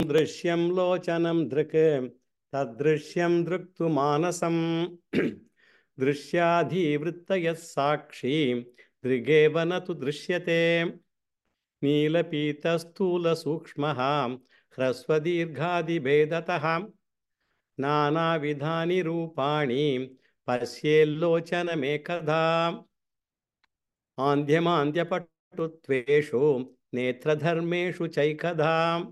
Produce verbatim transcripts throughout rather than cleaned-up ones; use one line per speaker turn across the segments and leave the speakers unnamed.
Drishyam Lochanam Drik Tadrishyam Driktu Manasam Drishyadhi Vrittayas Sakshi Drigevanatu Drishyate Nilapita Stula Sukshmaha Hrasvadirghadi Bedataha Nana Vidhani Rupani Pasyellocana Mekadha Andhyamandhyapatuttveshu Netradharmeshu Chaikadha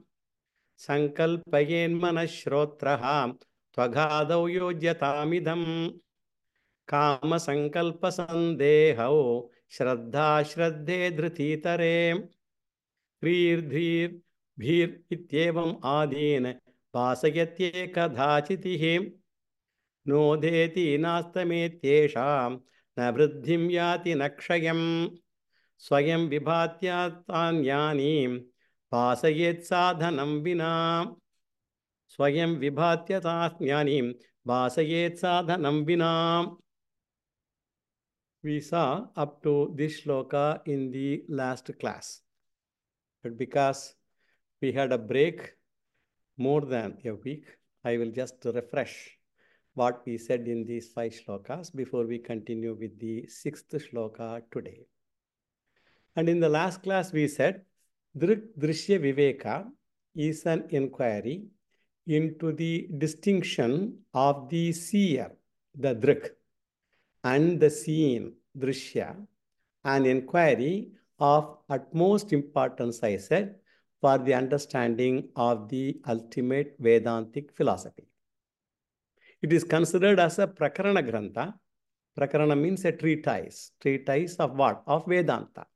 Sankalpayenmanashrotraha Tvaghadau yojyatamidham Kama Sankalpa Sandehau Shraddha Shraddhe Dhrutitare Dhrir Dhrir Bhir Ityevam Adin Vasayatye Kadhachitihi Nodheti Nastametyesham Na Vruddhim Yati Nakshayam Swayam Vibhatyatanyani Vasayet Sadhanam Vina Swayam Vibhatyatanyani Vasayet Sadhanam Vina. We saw up to this shloka in the last class. But because we had a break more than a week, I will just refresh what we said in these five shlokas before we continue with the sixth shloka today. And in the last class, we said Drik Drishya Viveka is an inquiry into the distinction of the seer, the Drik, and the seen, Drishya, an inquiry of utmost importance, I said, for the understanding of the ultimate Vedantic philosophy. It is considered as a Prakarana Grantha. Prakarana means a treatise. Treatise of what? Of Vedanta.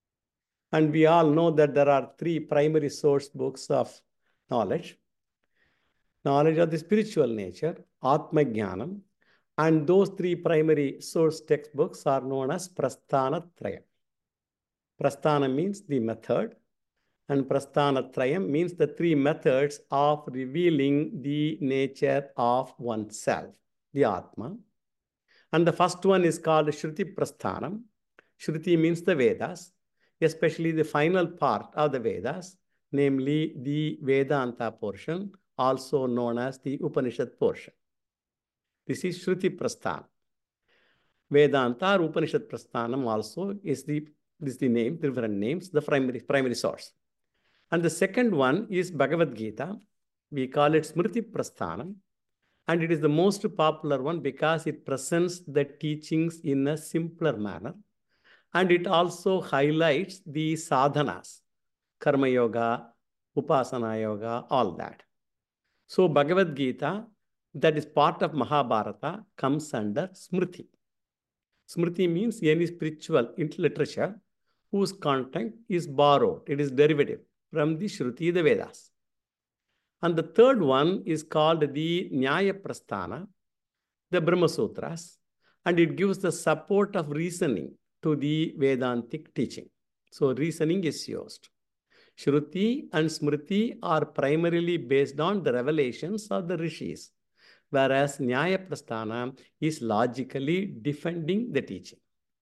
And we all know that there are three primary source books of knowledge. Knowledge of the spiritual nature, Atma Jnanam, and those three primary source textbooks are known as Prasthanatrayam. Prasthana means the method, and Prasthanatrayam means the three methods of revealing the nature of oneself, the Atma. And the first one is called Shruti Prasthanam. Shruti means the Vedas, especially the final part of the Vedas, namely the Vedanta portion, also known as the Upanishad portion. This is Shruti Prasthana. Vedanta or Upanishad Prasthanam also is the, is the name, different names, the primary, primary source. And the second one is Bhagavad Gita. We call it Smriti Prasthanam. And it is the most popular one because it presents the teachings in a simpler manner. And it also highlights the sadhanas, Karma Yoga, Upasana Yoga, all that. So Bhagavad Gita, that is part of Mahabharata, comes under Smriti. Smriti means any spiritual literature whose content is borrowed, it is derivative from the Shruti, the Vedas. And the third one is called the Nyaya Prasthana, the Brahma Sutras, and it gives the support of reasoning to the Vedantic teaching. So reasoning is used. Shruti and Smriti are primarily based on the revelations of the rishis, whereas Nyaya Prasthana is logically defending the teaching.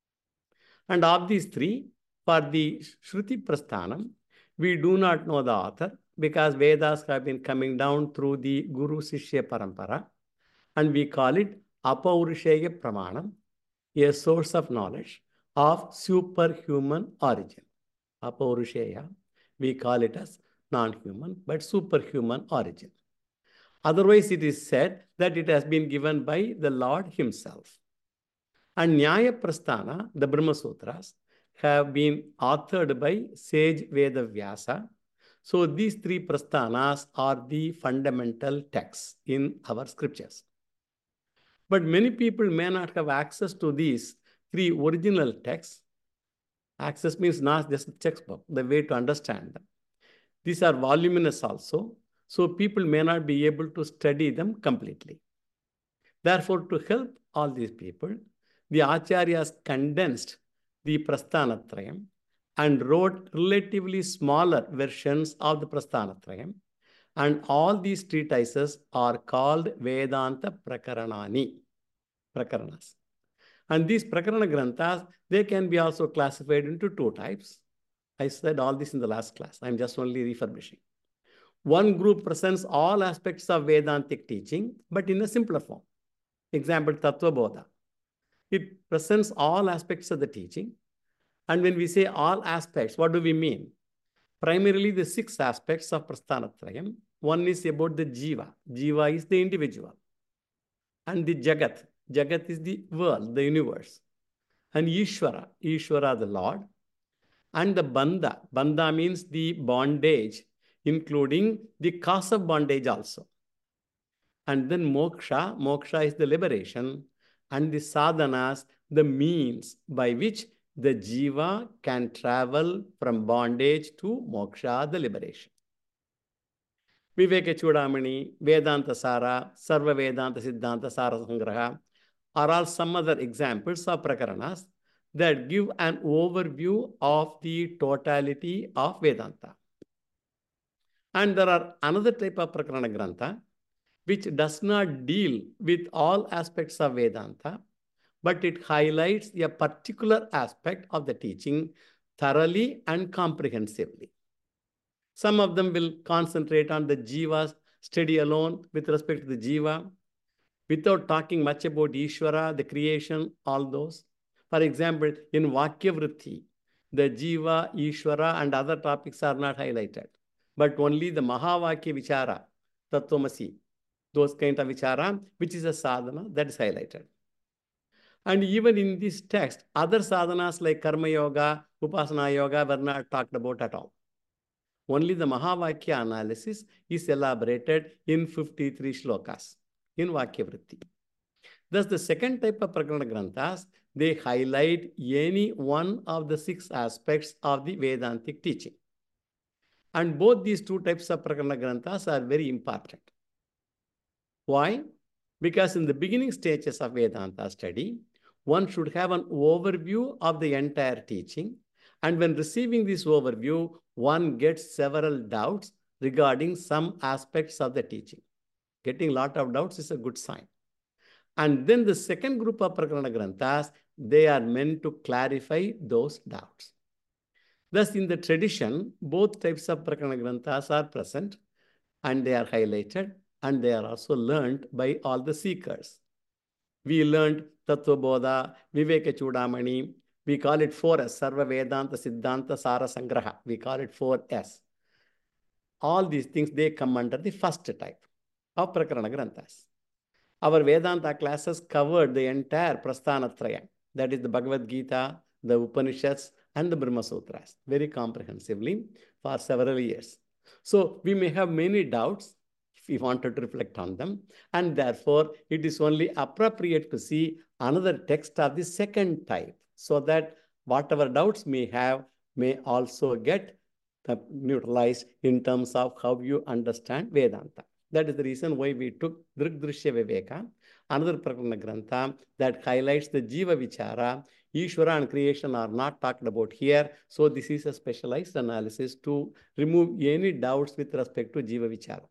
And of these three, for the Shruti Prasthanam, we do not know the author because Vedas have been coming down through the Guru Sishya Parampara, and we call it Apaurushaya Pramanam, a source of knowledge of superhuman origin. Apaurushaya, we call it as non-human, but superhuman origin. Otherwise, it is said that it has been given by the Lord himself. And Nyaya Prasthana, the Brahma Sutras, have been authored by sage Veda Vyasa. So these three Prasthanas are the fundamental texts in our scriptures. But many people may not have access to these three original texts. Access means not just the textbook, the way to understand them. These are voluminous also, so people may not be able to study them completely. Therefore, to help all these people, the Acharyas condensed the Prasthanatrayam and wrote relatively smaller versions of the Prasthanatrayam. And all these treatises are called Vedanta Prakaranani, Prakaranas. And these Prakarana Granthas, they can be also classified into two types. I said all this in the last class. I'm just only refurbishing. One group presents all aspects of Vedantic teaching, but in a simpler form. Example, Tattva Bodha. It presents all aspects of the teaching. And when we say all aspects, what do we mean? Primarily the six aspects of Prasthanatrayam. One is about the Jiva. Jiva is the individual. And the Jagat. Jagat is the world, the universe. And Ishvara. Ishvara, the Lord. And the Bandha. Bandha means the bondage, including the cause of bondage also. And then Moksha. Moksha is the liberation. And the sadhanas, the means by which the jiva can travel from bondage to moksha, the liberation. Viveka Chudamani, Vedanta Sara, Sarva Vedanta Siddhanta Sara Sangraha are all some other examples of prakaranas that give an overview of the totality of Vedanta. And there are another type of prakarana grantha which does not deal with all aspects of Vedanta, but it highlights a particular aspect of the teaching thoroughly and comprehensively. Some of them will concentrate on the jiva study alone with respect to the jiva, without talking much about Ishvara, the creation, all those. For example, in Vakya Vritti, the jiva, Ishvara, and other topics are not highlighted, but only the Mahavakya Vichara, Tattvamasi, those kind of Vichara, which is a sadhana, that is highlighted. And even in this text, other sadhanas like Karma Yoga, Upasana Yoga were not talked about at all. Only the Mahavakya analysis is elaborated in fifty-three shlokas in Vakya Vritti. Thus, the second type of Prakarana Granthas, they highlight any one of the six aspects of the Vedantic teaching. And both these two types of Prakarana Granthas are very important. Why? Because in the beginning stages of Vedanta study, one should have an overview of the entire teaching. And when receiving this overview, one gets several doubts regarding some aspects of the teaching. Getting a lot of doubts is a good sign. And then the second group of Prakarana Granthas, they are meant to clarify those doubts. Thus, in the tradition, both types of Prakarana Granthas are present and they are highlighted and they are also learned by all the seekers. We learned Tattva Bodha, Viveka Chudamani. We call it four S, Sarva Vedanta Siddhanta Sara Sangraha. We call it four S. All these things, they come under the first type of Prakarana Granthas. Our Vedanta classes covered the entire Prasthanatraya. That is the Bhagavad Gita, the Upanishads, and the Brahma Sutras, very comprehensively for several years. So we may have many doubts if we wanted to reflect on them. And therefore, it is only appropriate to see another text of the second type, so that whatever doubts may have may also get neutralized in terms of how you understand Vedanta. That is the reason why we took Drigdrishya Viveka, another Prakarana Grantha that highlights the Jiva Vichara. Ishvara and creation are not talked about here. So this is a specialized analysis to remove any doubts with respect to Jiva Vichara.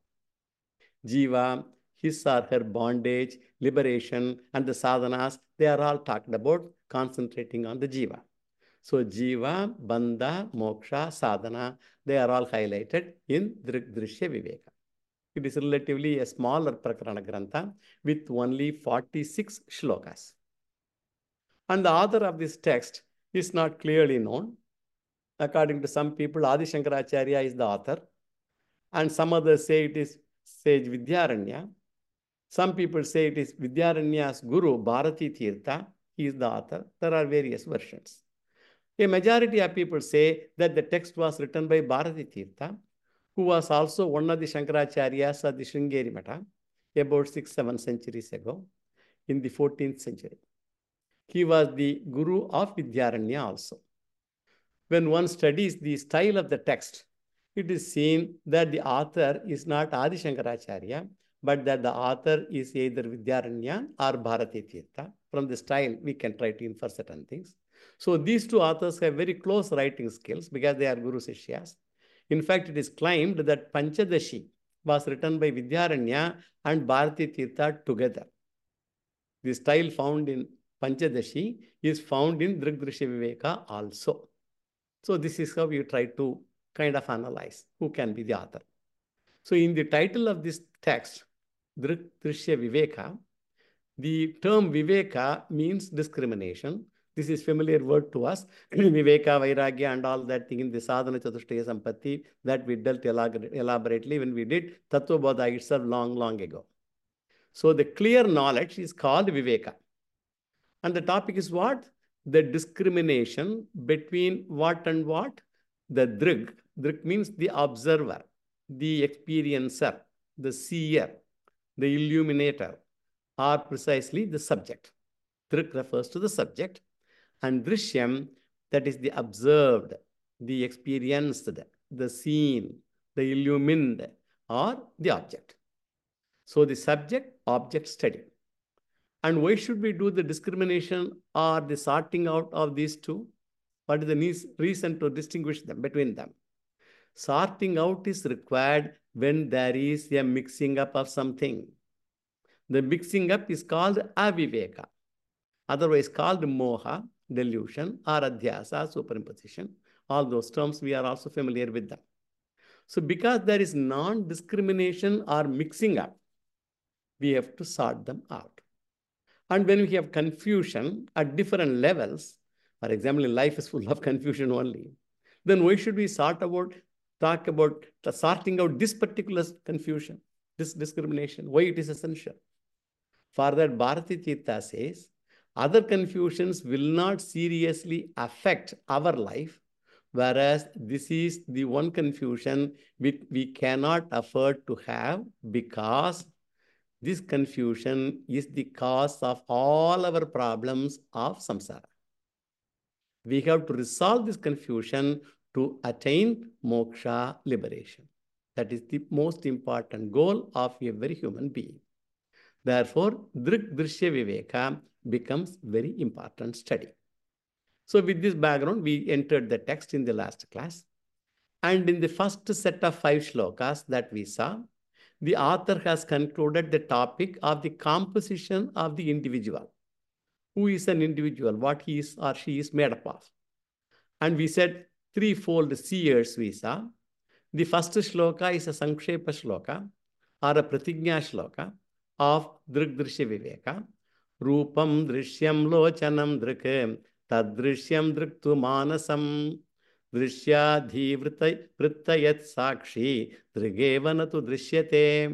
Jiva, his or her bondage, liberation, and the sadhanas, they are all talked about, concentrating on the Jiva. So Jiva, Bandha, Moksha, Sadhana, they are all highlighted in Drigdrishya Viveka. It is relatively a smaller Prakarana Grantha with only forty-six shlokas. And the author of this text is not clearly known. According to some people, Adi Shankaracharya is the author. And some others say it is Sage Vidyaranya. Some people say it is Vidyaranya's guru, Bharati Tirtha. He is the author. There are various versions. A majority of people say that the text was written by Bharati Tirtha, who was also one of the Shankaracharyas of the Sringeri Mata about six, seven centuries ago in the fourteenth century. He was the guru of Vidyaranya also. When one studies the style of the text, it is seen that the author is not Adi Shankaracharya, but that the author is either Vidyaranya or Bharati Tirtha. From the style, we can try to infer certain things. So these two authors have very close writing skills because they are Guru Sishyas. In fact, it is claimed that Panchadashi was written by Vidyaranya and Bharati Tirtha together. The style found in Panchadashi is found in Drigdrishya Viveka also. So this is how you try to kind of analyze who can be the author. So in the title of this text, Drik Drishya Viveka, the term Viveka means discrimination. This is familiar word to us. Viveka, Vairagya and all that thing in the Sadhana Chatushtaya Sampatti that we dealt elaborately when we did Tattva Bodha itself long, long ago. So the clear knowledge is called Viveka. And the topic is what? The discrimination between what and what? The Drig. Drig means the observer, the experiencer, the seer, the illuminator, or precisely the subject. Drig refers to the subject. And Drishyam, that is the observed, the experienced, the seen, the illumined, or the object. So the subject-object study. And why should we do the discrimination or the sorting out of these two? What is the reason to distinguish them between them? Sorting out is required when there is a mixing up of something. The mixing up is called aviveka, otherwise called moha, delusion, or adhyasa, superimposition. All those terms, we are also familiar with them. So because there is non-discrimination or mixing up, we have to sort them out. And when we have confusion at different levels, for example, life is full of confusion only, then why should we sort about, talk about the sorting out this particular confusion, this discrimination, why it is essential? For that, Bharati Tirtha says, other confusions will not seriously affect our life, whereas this is the one confusion which we cannot afford to have because this confusion is the cause of all our problems of samsara. We have to resolve this confusion to attain moksha, liberation. That is the most important goal of every human being. Therefore, Drik Drishya Viveka becomes very important study. So with this background, we entered the text in the last class. And in the first set of five shlokas that we saw, the author has concluded the topic of the composition of the individual. Who is an individual? What he is or she is made up of. And we said threefold seers we saw. The first shloka is a Sankshepa shloka or a Pratignya shloka of Drik Drishya Viveka. Rupam Drishyam Lochanam Drik Tadrishyam Driktu Manasam Drishyadhi Vrittayat Sakshi Drigevanatu Drishyate.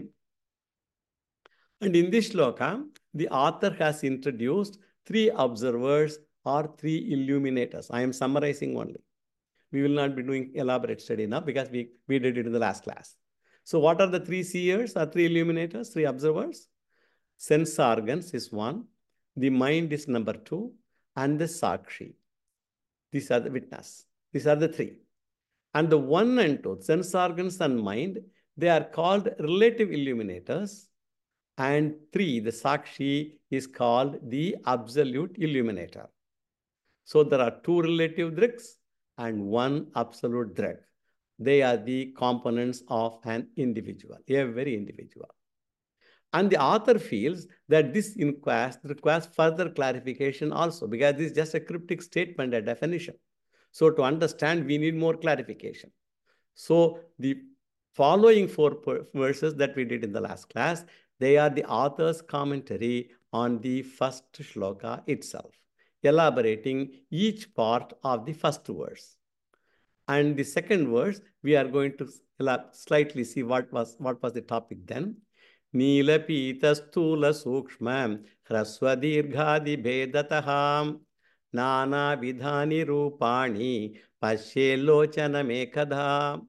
And in this shloka, the author has introduced three observers or three illuminators. I am summarizing only. We will not be doing elaborate study now because we, we did it in the last class. So what are the three seers or three illuminators, three observers? Sense organs is one, the mind is number two, and the Sakshi. These are the witness. These are the three. And the one and two, sense organs and mind, they are called relative illuminators. And three, the Sakshi, is called the absolute illuminator. So there are two relative driks and one absolute drik. They are the components of an individual, every individual. And the author feels that this inquest requires further clarification also, because this is just a cryptic statement, a definition. So to understand, we need more clarification. So the following four verses that we did in the last class, they are the author's commentary on the first shloka itself, elaborating each part of the first verse. And the second verse, we are going to slightly see what was, what was the topic then. Nila Pita Stula Sukshma Hraswadirghadi Bhedataham Nana Vidhani Rupani Pashe Lochana Mekadha.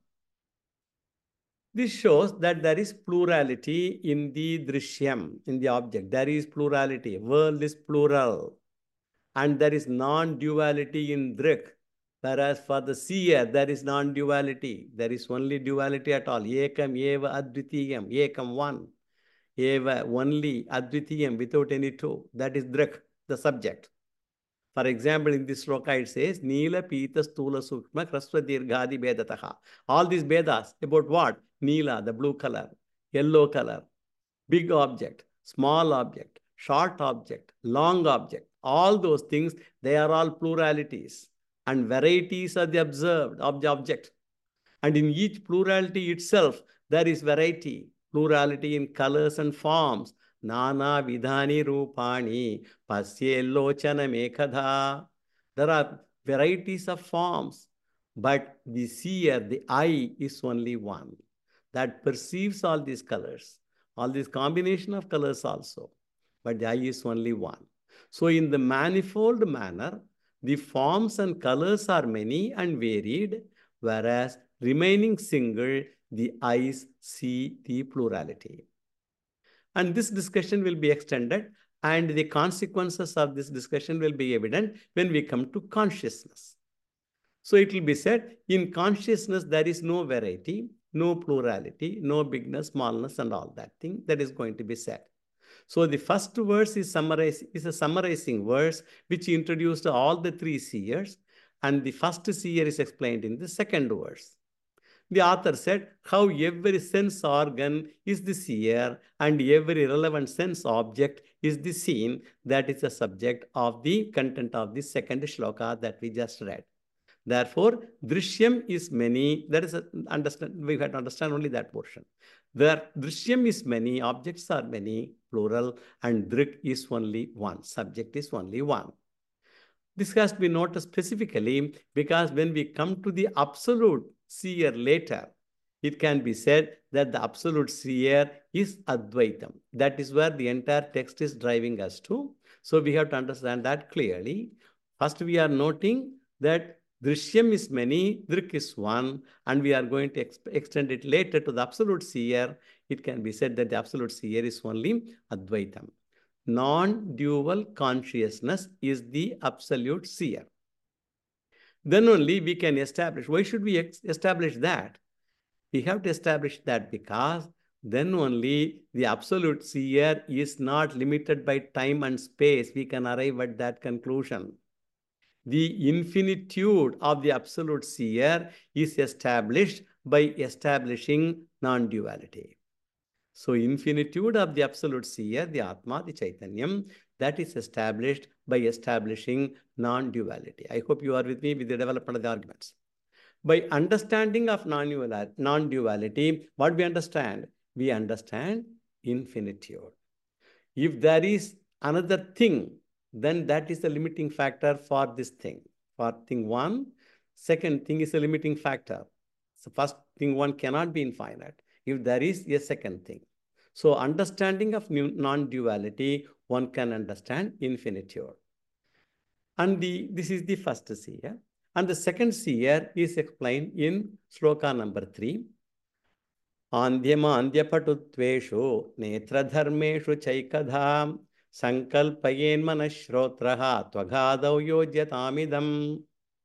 This shows that there is plurality in the drishyam, in the object. There is plurality. World is plural. And there is non-duality in drik. Whereas for the seer, there is non-duality. There is only duality at all. Ekam eva advitiyam. Ekam one. Eva only advitiyam without any two. That is drik, the subject. For example, in this shloka it says, Nila Pita Stula Sukshma Krasva Dirghadi Bedataha. All these Bedas about what? Nila, the blue color, yellow color, big object, small object, short object, long object. All those things, they are all pluralities. And varieties are the observed of the object. And in each plurality itself, There is variety, plurality in colors and forms. Nana vidhani rupani pasye lochana mekhadha. There are varieties of forms, but the seer, the eye, is only one that perceives all these colors, all this combination of colors also, but the eye is only one. So in the manifold manner, the forms and colors are many and varied, whereas remaining single, the eyes see the plurality. And this discussion will be extended, and the consequences of this discussion will be evident when we come to consciousness. So it will be said, in consciousness, there is no variety, no plurality, no bigness, smallness, and all that thing that is going to be said. So the first verse is, summarize, is a summarizing verse which introduced all the three seers, and the first seer is explained in the second verse. The author said how every sense organ is the seer and every relevant sense object is the seen. That is the subject of the content of the second shloka that we just read. Therefore, drishyam is many. That is a, understand. We have to understand only that portion. There, drishyam is many, objects are many, plural, and drik is only one. Subject is only one. This has to be noted specifically because when we come to the absolute seer later, it can be said that the absolute seer is Advaitam. That is where the entire text is driving us to. So we have to understand that clearly. First, we are noting that Drishyam is many, Drik is one, and we are going to ex extend it later to the absolute seer. It can be said that the absolute seer is only Advaitam. Non-dual consciousness is the absolute seer. Then only we can establish. Why should we establish that? We have to establish that because then only the absolute seer is not limited by time and space. We can arrive at that conclusion. The infinitude of the absolute seer is established by establishing non-duality. So infinitude of the absolute seer, the Atma, the Chaitanyam, that is established by establishing non-duality. I hope you are with me with the development of the arguments. By understanding of non-duality, what we understand? We understand infinitude. If there is another thing, then that is the limiting factor for this thing. For thing one, second thing is a limiting factor. So first thing one cannot be infinite if there is a second thing. So understanding of non-duality, one can understand infinitude. And the, this is the first seer. And the second seer is explained in sloka number three. Andyamandyapatutveshu netradharmeshu chaikadham sankalpayen manashrotraha tvagadav yojyatamidam.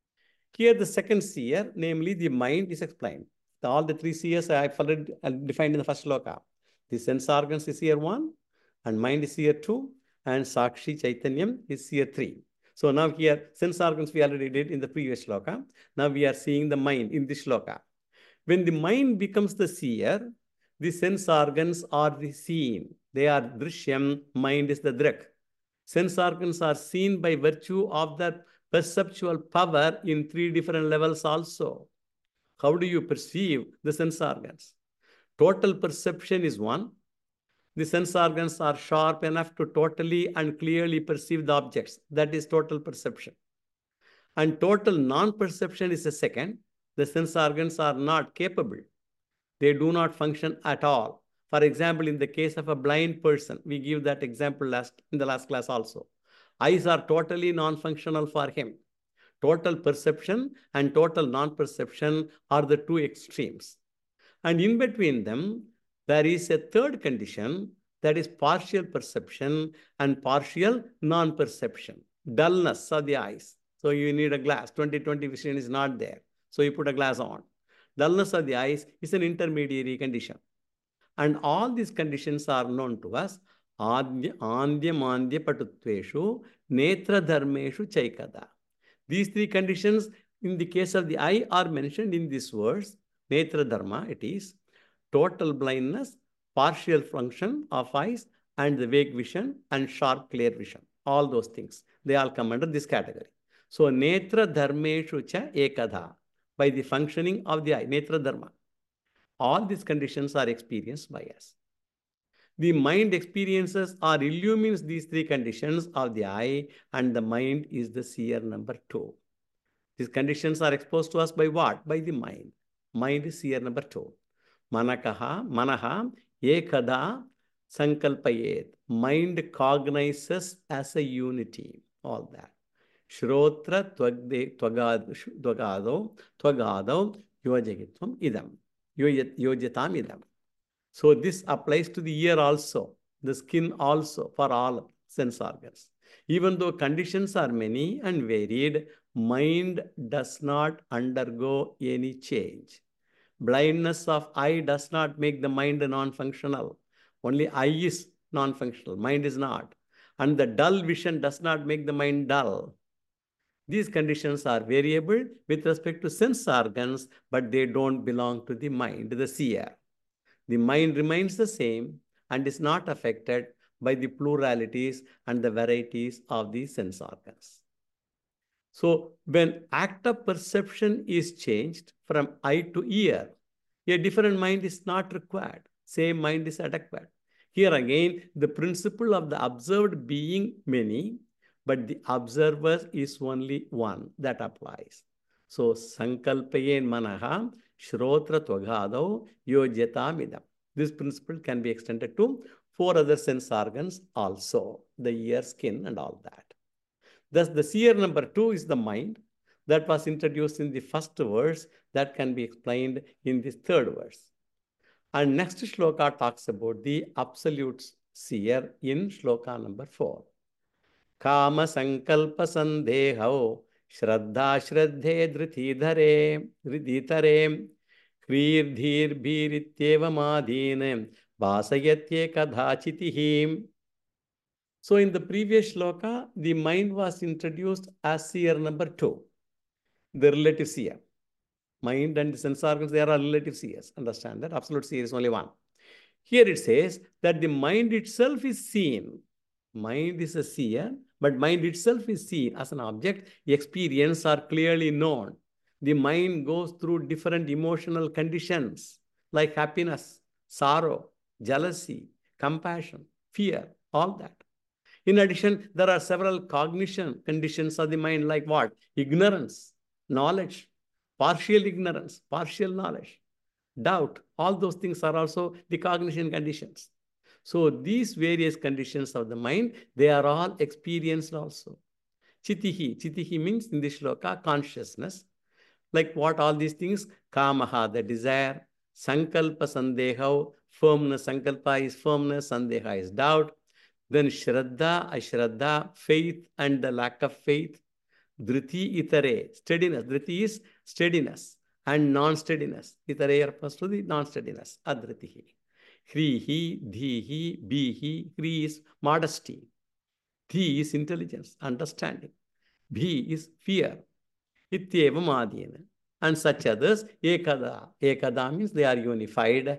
Here the second seer, namely the mind, is explained. All the three seers I have already defined in the first sloka. The sense organs is seer one, and mind is seer two, and Sakshi Chaitanyam is seer three. So now here, sense organs we already did in the previous shloka. Now we are seeing the mind in this shloka. When the mind becomes the seer, the sense organs are the seen. They are drishyam, mind is the drak. Sense organs are seen by virtue of their perceptual power in three different levels also. How do you perceive the sense organs? Total perception is one. The sense organs are sharp enough to totally and clearly perceive the objects. That is total perception. And total non-perception is a second. The sense organs are not capable. They do not function at all. For example, in the case of a blind person, we give that example last in the last class also. Eyes are totally non-functional for him. Total perception and total non-perception are the two extremes. And in between them, there is a third condition, that is partial perception and partial non-perception. Dullness of the eyes. So you need a glass. twenty twenty vision is not there. So you put a glass on. Dullness of the eyes is an intermediary condition. And all these conditions are known to us. Andya, andya, mandya, patutveshu, netra dharmeshu, chaikada. These three conditions in the case of the eye are mentioned in this verse. Netra dharma, it is total blindness, partial function of eyes, and the vague vision and sharp clear vision. All those things, they all come under this category. So netra dharmeshu cha ekadha, by the functioning of the eye, netra dharma. All these conditions are experienced by us. The mind experiences or illumines these three conditions of the eye, and the mind is the seer number two. These conditions are exposed to us by what? By the mind. Mind is seer number two. Manakaha, manaha, ekada, sankalpayet. Mind cognizes as a unity. All that. Shrotra tvagado, tvagado, yojagitvam idam. Yojatam idam. So this applies to the ear also, the skin also, for all sense organs. Even though conditions are many and varied, mind does not undergo any change. Blindness of eye does not make the mind non-functional. Only eye is non-functional, mind is not. And the dull vision does not make the mind dull. These conditions are variable with respect to sense organs, but they don't belong to the mind, the seer. The mind remains the same and is not affected by the pluralities and the varieties of the sense organs. So when act of perception is changed from eye to ear, a different mind is not required. Same mind is adequate. Here again, the principle of the observed being many, but the observer is only one that applies. So sankalpayen manaha shrotra tvagado yojatamidam. This principle can be extended to four other sense organs also, the ear, skin, and all that. Thus, the seer number two is the mind that was introduced in the first verse that can be explained in the third verse. And next shloka talks about the absolute seer in shloka number four. Kama sankalpa sandeho shraddha shraddhe dhritidhare dhrititare krir dhir bhirityeva madine vasayatye kadhachitihim. So in the previous shloka, the mind was introduced as seer number two, the relative seer. Mind and the sense organs, they are relative seers. Understand that? Absolute seer is only one. Here it says that the mind itself is seen. Mind is a seer, but mind itself is seen as an object. Experience are clearly known. The mind goes through different emotional conditions like happiness, sorrow, jealousy, compassion, fear, all that. In addition, there are several cognition conditions of the mind like what? Ignorance, knowledge, partial ignorance, partial knowledge, doubt. All those things are also the cognition conditions. So these various conditions of the mind, they are all experienced also. Chitihi. Chitihi means in this shloka, consciousness. Like what all these things? Kamaha, the desire. Sankalpa, sandeha, firmness. Sankalpa is firmness, sandeha is doubt. Then shraddha, ashraddha, faith and the lack of faith. Dhriti, itare, steadiness. Dhriti is steadiness and non-steadiness. Itare refers to the non-steadiness. Adhritihi. Hrihi, dhihi, bihi. Hri is modesty. Dhi is intelligence, understanding. Bhi is fear. Ityeva madhyena. And such others, ekada. Ekada means they are unified.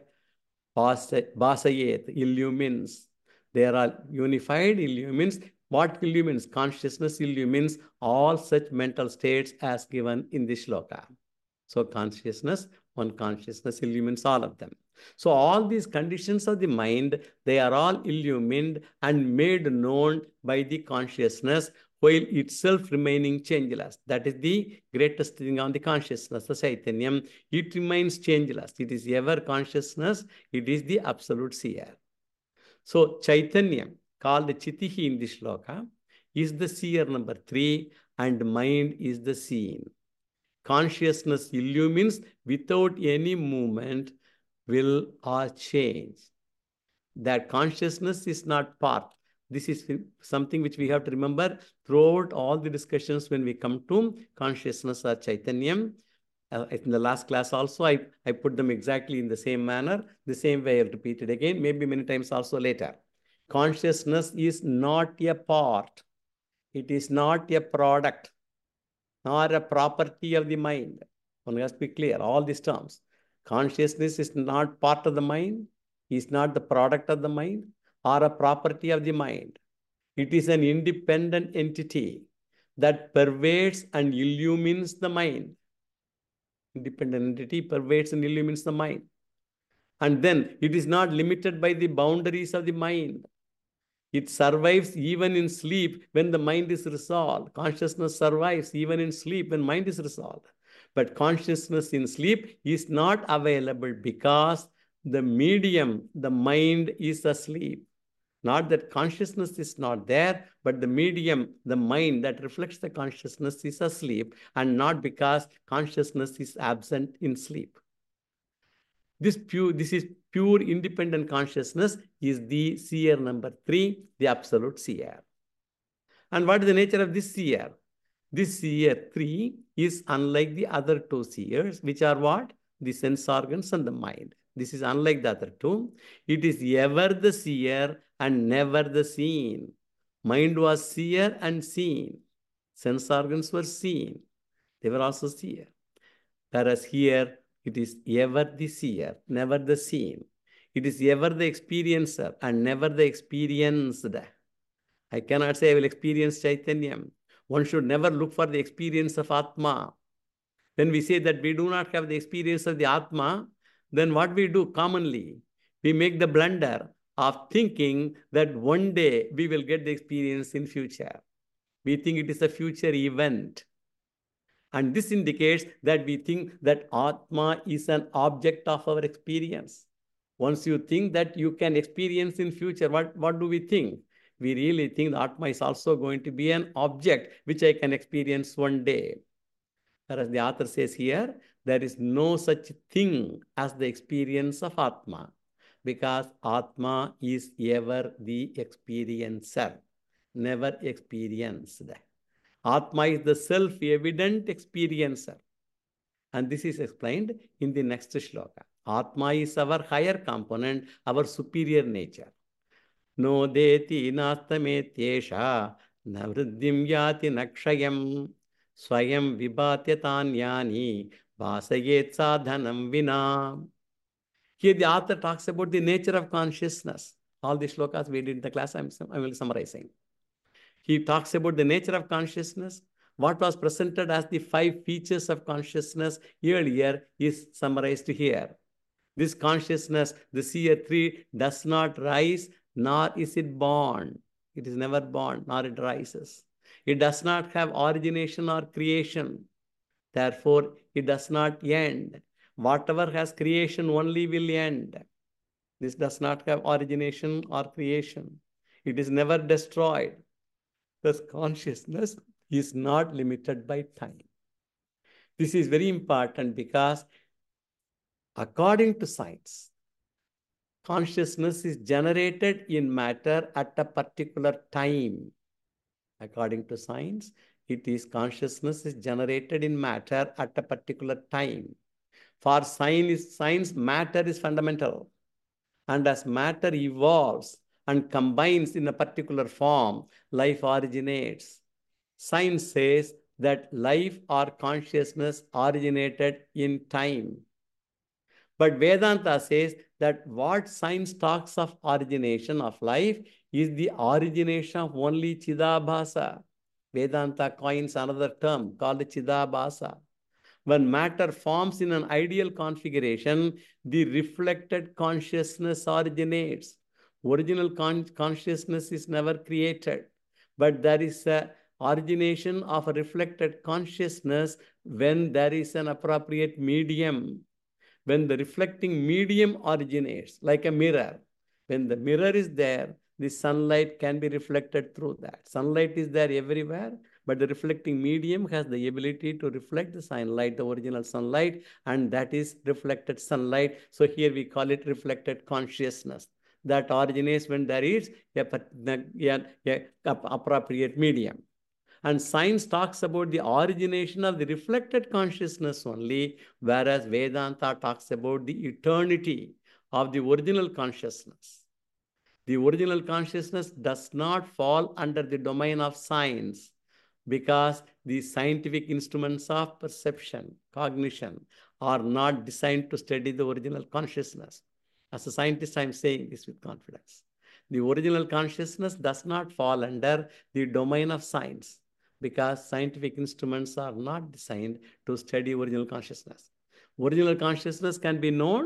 Vasayet, illumines. They are all unified, illumines. What illumines? Consciousness illumines all such mental states as given in this shloka. So consciousness, one consciousness illumines all of them. So all these conditions of the mind, they are all illumined and made known by the consciousness while itself remaining changeless. That is the greatest thing on the consciousness, the Chaitanyam. It remains changeless. It is ever consciousness. It is the absolute seer. So Chaitanya, called Chitihi in this shloka, is the seer number three and mind is the seen. Consciousness illumines without any movement, will or change. That consciousness is not part. This is something which we have to remember throughout all the discussions when we come to consciousness or Chaitanyam. Uh, in the last class also, I, I put them exactly in the same manner. The same way I'll repeat it again, maybe many times also later. Consciousness is not a part. It is not a product, nor a property of the mind. One has to be clear, all these terms. Consciousness is not part of the mind, is not the product of the mind, or a property of the mind. It is an independent entity that pervades and illumines the mind. Independent entity pervades and illumines the mind. And then it is not limited by the boundaries of the mind. It survives even in sleep when the mind is resolved. Consciousness survives even in sleep when mind is resolved. But consciousness in sleep is not available because the medium, the mind, is asleep. Not that consciousness is not there, but the medium, the mind that reflects the consciousness is asleep, and not because consciousness is absent in sleep. This pure, this is pure independent consciousness is the seer number three, the absolute seer. And what is the nature of this seer? This seer three is unlike the other two seers, which are what? The sense organs and the mind. This is unlike the other two. It is ever the seer and never the seen. Mind was seer and seen. Sense organs were seen. They were also seer. Whereas here, it is ever the seer, never the seen. It is ever the experiencer and never the experienced. I cannot say I will experience Chaitanyam. One should never look for the experience of Atma. When we say that we do not have the experience of the Atma, then what we do commonly? We make the blunder of thinking that one day we will get the experience in future. We think it is a future event. And this indicates that we think that Atma is an object of our experience. Once you think that you can experience in future, what, what do we think? We really think that Atma is also going to be an object which I can experience one day. Whereas the author says here, there is no such thing as the experience of Atma, because Atma is ever the experiencer, never experienced. Atma is the self-evident experiencer. And this is explained in the next shloka. Atma is our higher component, our superior nature. No deti nastametyesha navriddhim yati nakshayam swayam vibathyatanyani vasayet sadhanam vina. Here the author talks about the nature of consciousness. All the shlokas we did in the class, I'm, I will summarizing. He talks about the nature of consciousness. What was presented as the five features of consciousness earlier is summarized here. This consciousness, the seer three, does not rise, nor is it born. It is never born, nor it rises. It does not have origination or creation. Therefore, it does not end. Whatever has creation only will end. This does not have origination or creation. It is never destroyed. Thus, consciousness is not limited by time. This is very important because according to science, consciousness is generated in matter at a particular time. According to science, it is consciousness is generated in matter at a particular time. For science, science matter is fundamental. And as matter evolves and combines in a particular form, life originates. Science says that life or consciousness originated in time. But Vedanta says that what science talks of origination of life is the origination of only Chidabhasa. Vedanta coins another term called Chidabhasa. When matter forms in an ideal configuration, the reflected consciousness originates. Original con consciousness is never created, but there is a origination of a reflected consciousness when there is an appropriate medium. When the reflecting medium originates, like a mirror, when the mirror is there, the sunlight can be reflected through that. Sunlight is there everywhere, but the reflecting medium has the ability to reflect the sunlight, the original sunlight, and that is reflected sunlight. So here we call it reflected consciousness. That originates when there is a, a, a, a appropriate medium. And science talks about the origination of the reflected consciousness only, whereas Vedanta talks about the eternity of the original consciousness. The original consciousness does not fall under the domain of science because the scientific instruments of perception, cognition, are not designed to study the original consciousness. As a scientist, I'm saying this with confidence. The original consciousness does not fall under the domain of science, because scientific instruments are not designed to study original consciousness. Original consciousness can be known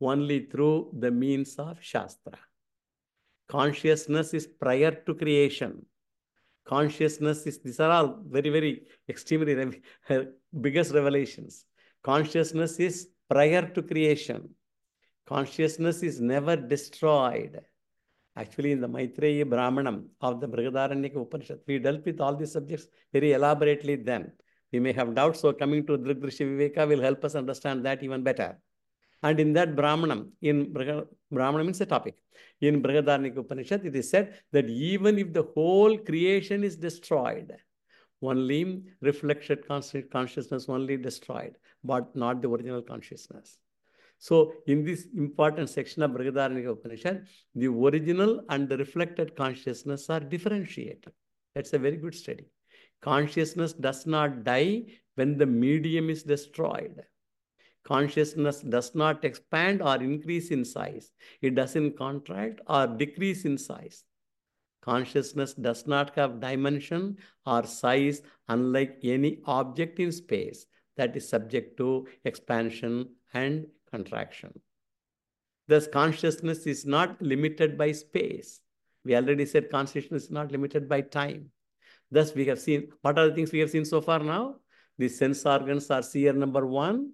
only through the means of Shastra. Consciousness is prior to creation. Consciousness is, these are all very, very extremely biggest revelations. Consciousness is prior to creation. Consciousness is never destroyed. Actually, in the Maitreya Brahmanam of the Brihadaranyaka Upanishad, we dealt with all these subjects very elaborately then. We may have doubts, so coming to Drigdrishya Viveka will help us understand that even better. And in that Brahmanam, in Brahmanam means a topic, in Brihadaranyaka Upanishad, it is said that even if the whole creation is destroyed, only reflected consciousness only destroyed, but not the original consciousness. So in this important section of Brihadaranyaka Upanishad, the original and the reflected consciousness are differentiated. That's a very good study. Consciousness does not die when the medium is destroyed. Consciousness does not expand or increase in size. It doesn't contract or decrease in size. Consciousness does not have dimension or size, unlike any object in space that is subject to expansion and contraction. Thus, consciousness is not limited by space. We already said consciousness is not limited by time. Thus, we have seen, what are the things we have seen so far now? The sense organs are seer number one,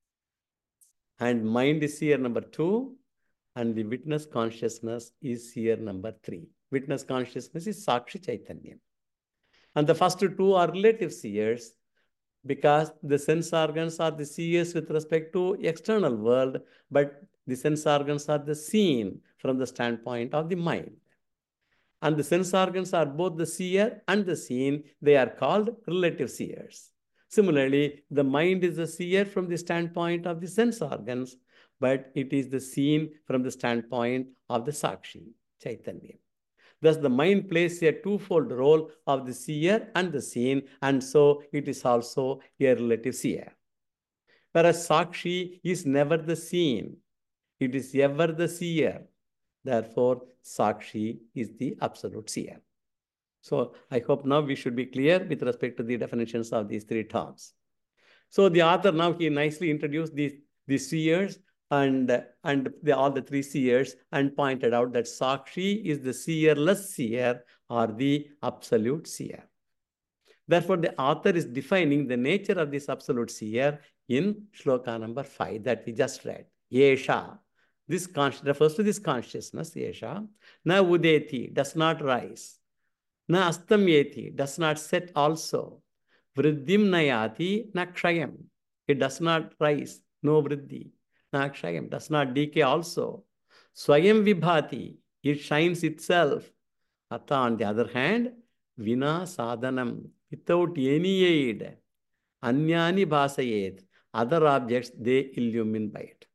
and mind is seer number two, and the witness consciousness is seer number three. Witness consciousness is Sakshi Chaitanya. And the first two are relative seers, because the sense organs are the seers with respect to external world, but the sense organs are the seen from the standpoint of the mind. And the sense organs are both the seer and the seen. They are called relative seers. Similarly, the mind is the seer from the standpoint of the sense organs, but it is the seen from the standpoint of the Sakshi, Chaitanya. Thus, the mind plays a twofold role of the seer and the seen, and so it is also a relative seer. Whereas Sakshi is never the seen, it is ever the seer. Therefore, Sakshi is the absolute seer. So, I hope now we should be clear with respect to the definitions of these three terms. So, the author now, he nicely introduced these, these seers and, and the, all the three seers, and pointed out that Sakshi is the seerless seer or the absolute seer. Therefore, the author is defining the nature of this absolute seer in shloka number five that we just read. Yesha. This refers to this consciousness, Yesha. Na udeti, does not rise. Na astamyeti, does not set also. Vriddhim nayati, na kshayam. It does not rise, no vriddhi. Na kshayam, does not decay also. Swayam vibhati, it shines itself. Atha, on the other hand, vina sadhanam, without any aid. Anyani bhasayet, other objects, they illumine by it.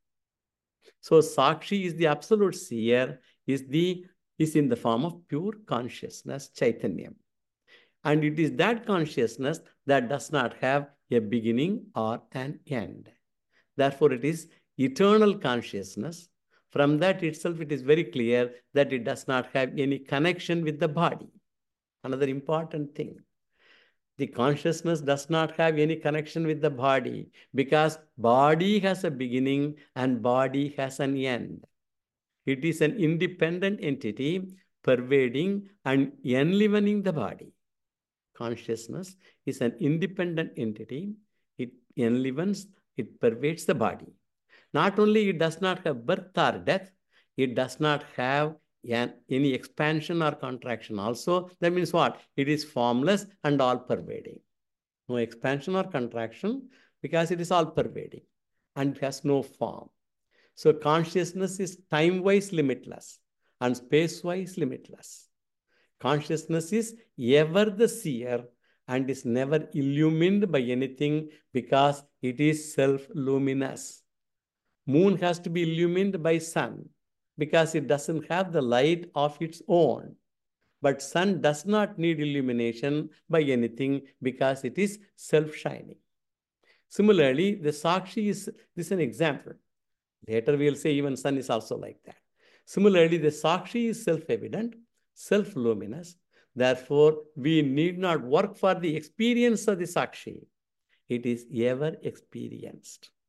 So Sakshi is the absolute seer, is, the, is in the form of pure consciousness, Chaitanya. And it is that consciousness that does not have a beginning or an end. Therefore, it is eternal consciousness. From that itself, it is very clear that it does not have any connection with the body. Another important thing. The consciousness does not have any connection with the body, because body has a beginning and body has an end. It is an independent entity pervading and enlivening the body. Consciousness is an independent entity. It enlivens, it pervades the body. Not only it does not have birth or death, it does not have an, any expansion or contraction also. That means what? It is formless and all-pervading. No expansion or contraction, because it is all-pervading and it has no form. So consciousness is time-wise limitless and space-wise limitless. Consciousness is ever the seer and is never illumined by anything, because it is self-luminous. Moon has to be illumined by sun, because it doesn't have the light of its own. But sun does not need illumination by anything, because it is self-shining. Similarly, the Sakshi is, this is an example. Later we will say even sun is also like that. Similarly, the Sakshi is self-evident, self-luminous. Therefore, we need not work for the experience of the Sakshi. It is ever experienced.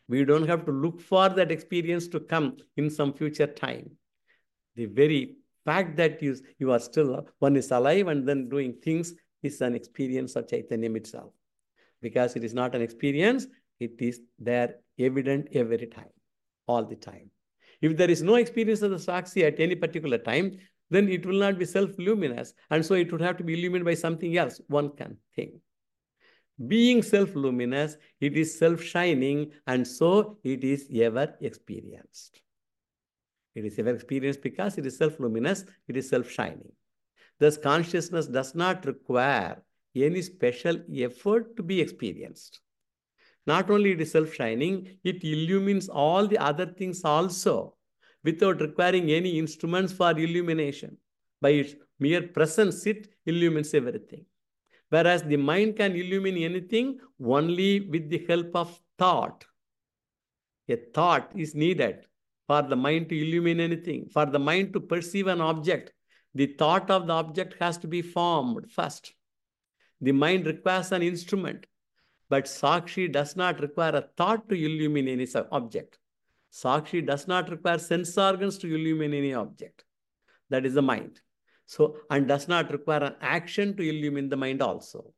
We don't have to look for that experience to come in some future time. The very fact that you, you are still, one is alive and then doing things is an experience of Chaitanya itself. Because it is not an experience, it is there evident every time, all the time. If there is no experience of the Sakshi at any particular time, then it will not be self-luminous. And so it would have to be illuminated by something else, one can think. Being self-luminous, it is self-shining, and so it is ever experienced. It is ever experienced because it is self-luminous, it is self-shining. Thus, consciousness does not require any special effort to be experienced. Not only it is self-shining, it illumines all the other things also without requiring any instruments for illumination. By its mere presence, it illumines everything. Whereas the mind can illumine anything only with the help of thought. A thought is needed for the mind to illumine anything. For the mind to perceive an object, the thought of the object has to be formed first. The mind requires an instrument, but Sakshi does not require a thought to illumine any object. Sakshi does not require sense organs to illumine any object. That is the mind. So, and does not require an action to illumine the mind also.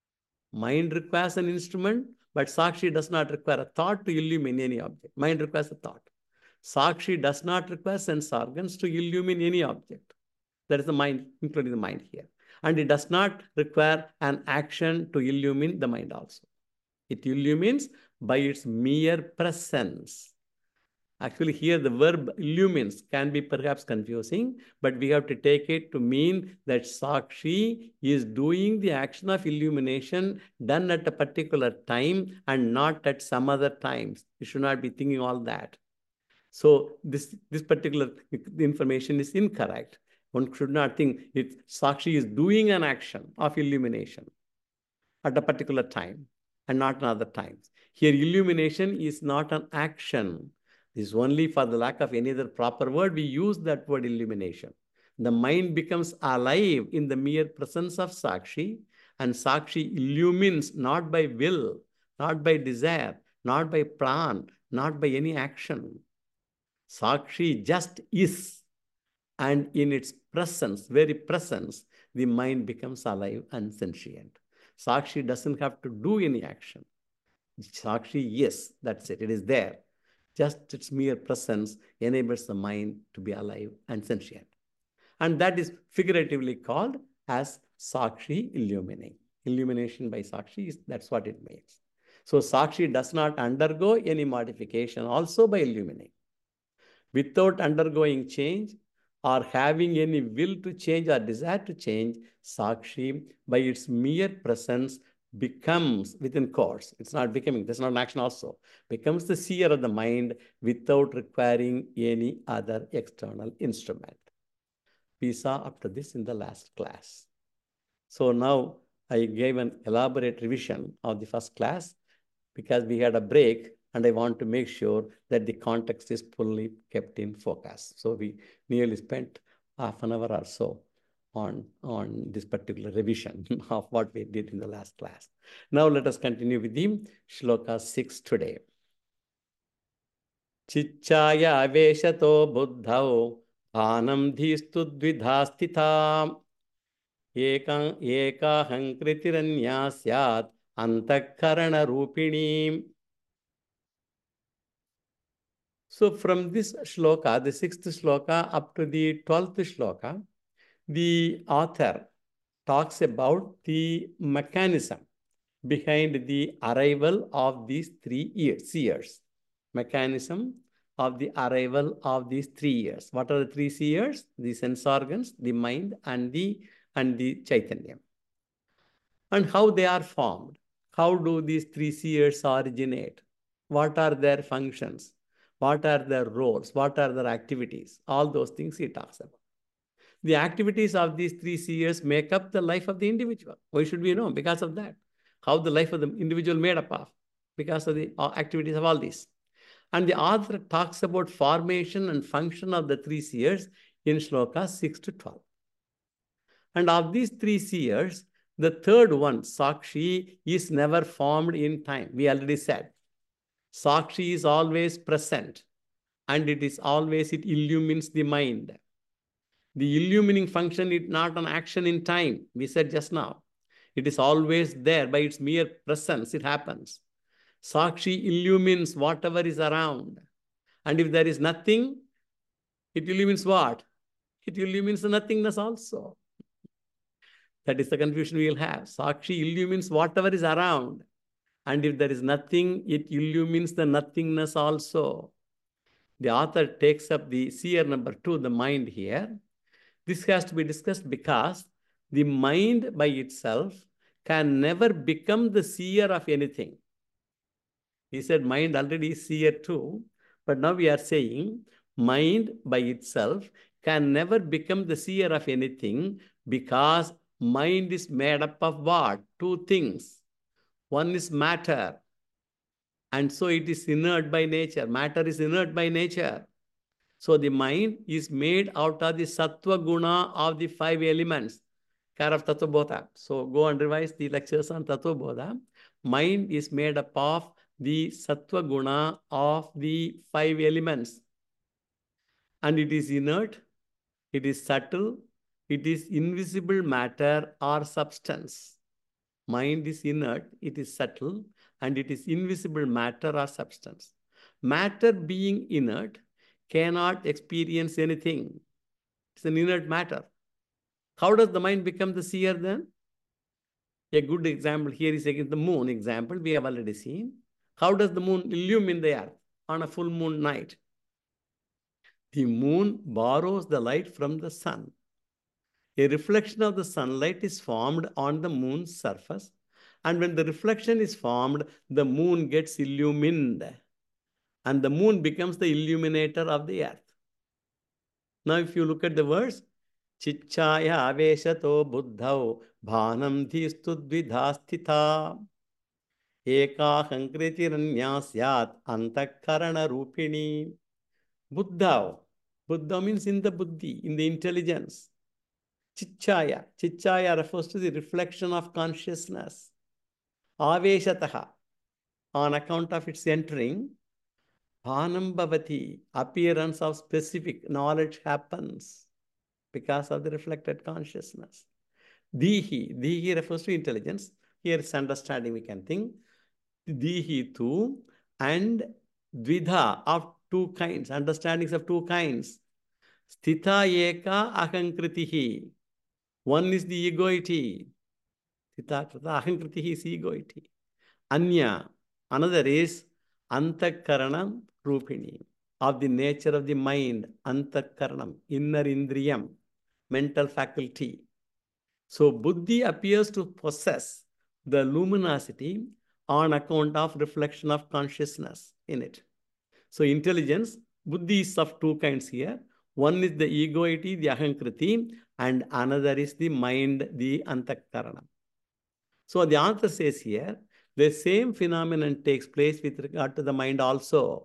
Mind requires an instrument, but Sakshi does not require a thought to illumine any object. Mind requires a thought. Sakshi does not require sense organs to illumine any object. That is the mind, including the mind here. And it does not require an action to illumine the mind also. It illumines by its mere presence. Actually, here the verb illumines can be perhaps confusing, but we have to take it to mean that Sakshi is doing the action of illumination done at a particular time and not at some other times. You should not be thinking all that. So this, this particular information is incorrect. One should not think it, Sakshi is doing an action of illumination at a particular time and not in other times. Here, illumination is not an action. This is only for the lack of any other proper word, we use that word illumination. The mind becomes alive in the mere presence of Sakshi, and Sakshi illumines not by will, not by desire, not by plan, not by any action. Sakshi just is, and in its presence, very presence, the mind becomes alive and sentient. Sakshi doesn't have to do any action. Sakshi, yes, that's it, it is there. Just its mere presence enables the mind to be alive and sentient. And that is figuratively called as Sakshi illumining. Illumination by Sakshi, is, that's what it means. So Sakshi does not undergo any modification also by illumining. Without undergoing change or having any will to change or desire to change, Sakshi, by its mere presence, becomes, within quotes, it's not becoming, that's not an action also, becomes the seer of the mind without requiring any other external instrument. We saw up to this in the last class. So now I gave an elaborate revision of the first class because we had a break and I want to make sure that the context is fully kept in focus. So we nearly spent half an hour or so on, on this particular revision of what we did in the last class. Now let us continue with the Shloka six today. Chichaya aveshato buddhao bhanam dhistu dvidhastita eka eka hankritiranya syat antakkarana rupini. So from this shloka, the sixth shloka up to the twelfth shloka, the author talks about the mechanism behind the arrival of these three years, seers. Mechanism of the arrival of these three years. What are the three seers? The sense organs, the mind, and the, and the Chaitanya. And how they are formed. How do these three seers originate? What are their functions? What are their roles? What are their activities? All those things he talks about. The activities of these three seers make up the life of the individual. Why should we know? Because of that. How the life of the individual made up of? Because of the activities of all these. And the author talks about formation and function of the three seers in shlokas six to twelve. And of these three seers, the third one, Sakshi, is never formed in time. We already said. Sakshi is always present, and it is always, it illumines the mind. The illumining function is not an action in time, we said just now. It is always there by its mere presence, it happens. Sakshi illumines whatever is around. And if there is nothing, it illumines what? It illumines the nothingness also. That is the confusion we will have. Sakshi illumines whatever is around. And if there is nothing, it illumines the nothingness also. The author takes up the seer number two, the mind here. This has to be discussed because the mind by itself can never become the seer of anything. He said mind already is seer too, but now we are saying mind by itself can never become the seer of anything because mind is made up of what? Two things. One is matter, and so it is inert by nature. Matter is inert by nature. So the mind is made out of the sattva guna of the five elements. Care of Tattva Bodha. So go and revise the lectures on Tattva Bodha. Mind is made up of the sattva guna of the five elements. And it is inert, it is subtle, it is invisible matter or substance. Mind is inert, it is subtle, and it is invisible matter or substance. Matter being inert cannot experience anything. It's an inert matter. How does the mind become the seer then? A good example here is again the moon example we have already seen. How does the moon illumine the earth on a full moon night? The moon borrows the light from the sun. A reflection of the sunlight is formed on the moon's surface. And when the reflection is formed, the moon gets illumined. And the moon becomes the illuminator of the earth. Now, if you look at the words, Chichaya aveshato buddhau bhanam dhistu dvidhasthita eka hankritiranyas antakarana rupini. Buddha. Buddha means in the buddhi, in the intelligence. Chichaya. Chichaya refers to the reflection of consciousness. Aveshataha. On account of its entering, bhanam bhavati. Appearance of specific knowledge happens because of the reflected consciousness. Dihi. Dihi refers to intelligence. Here is understanding, we can think. Dihi tu and dvidha of two kinds, understandings of two kinds. Sthita eka ahankritihi. One is the egoity. Sthita ahankritihi is egoity. Anya, another is antakaranam rupini, of the nature of the mind, antakaranam, inner indriyam, mental faculty. So buddhi appears to possess the luminosity on account of reflection of consciousness in it. So intelligence, buddhi is of two kinds here. One is the egoity, the ahankriti, and another is the mind, the antakaranam. So the author says here, the same phenomenon takes place with regard to the mind also.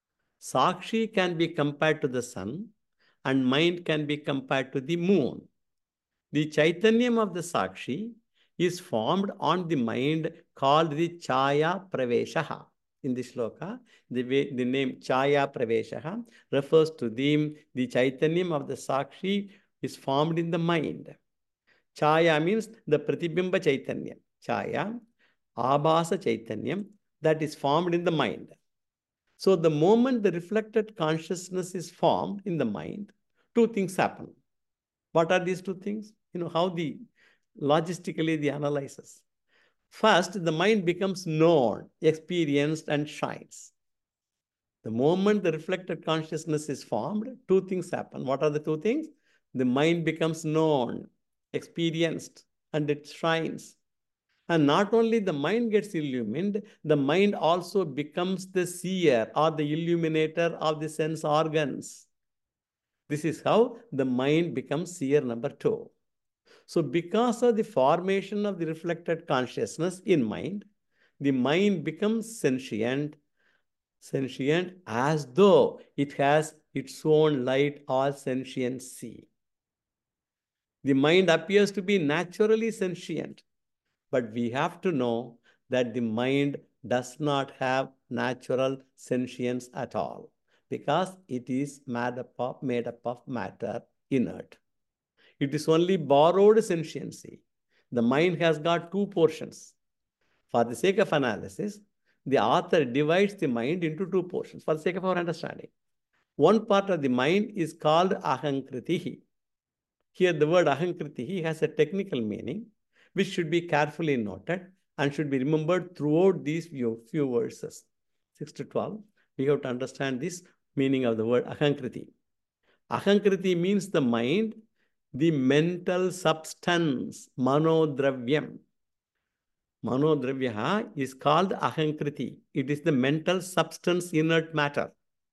Sakshi can be compared to the sun, and mind can be compared to the moon. The Chaitanyam of the Sakshi is formed on the mind called the Chaya Praveshaha. In this shloka, the, way, the name Chaya Praveshaha refers to the, the Chaitanyam of the Sakshi is formed in the mind. Chaya means the Pratibimba Chaitanya. Chaya, Abhasa Chaitanyam, that is formed in the mind. So the moment the reflected consciousness is formed in the mind, two things happen. What are these two things? You know, how the logistically the analysis. First, the mind becomes known, experienced, and shines. The moment the reflected consciousness is formed, two things happen. What are the two things? The mind becomes known, experienced, and it shines. And not only the mind gets illumined, the mind also becomes the seer or the illuminator of the sense organs. This is how the mind becomes seer number two. So because of the formation of the reflected consciousness in mind, the mind becomes sentient, sentient as though it has its own light or sentiency. The mind appears to be naturally sentient, but we have to know that the mind does not have natural sentience at all because it is made up of, made up of matter, inert. It is only borrowed sentiency. The mind has got two portions. For the sake of analysis, the author divides the mind into two portions for the sake of our understanding. One part of the mind is called ahankritihi. Here the word ahankritihi has a technical meaning which should be carefully noted and should be remembered throughout these few, few verses. six to twelve, we have to understand this meaning of the word ahankriti. Ahankriti means the mind, the mental substance, manodravyam. Manodravya is called ahankriti. It is the mental substance, inert matter.